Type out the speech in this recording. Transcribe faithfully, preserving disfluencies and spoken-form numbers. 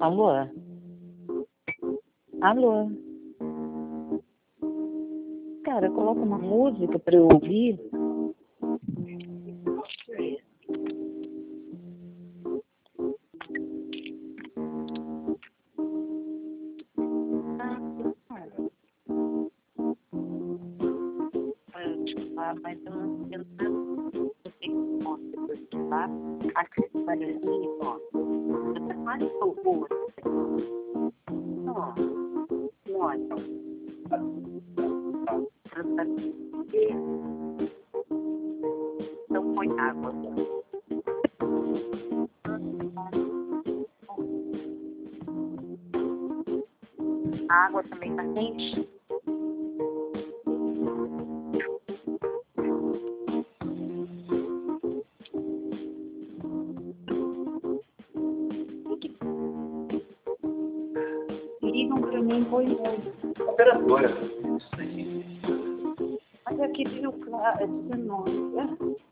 Alô? Alô? Cara, coloca uma música pra eu ouvir. Ah, mas eu não eu não sei como tá? Aqui vai aqui, ó. Você mais boa. Ó, olha. Então põe água. A água também tá quente? Ligam pra mim, põe muito. Operadora. Mas aqui tem o claro, é dezenove.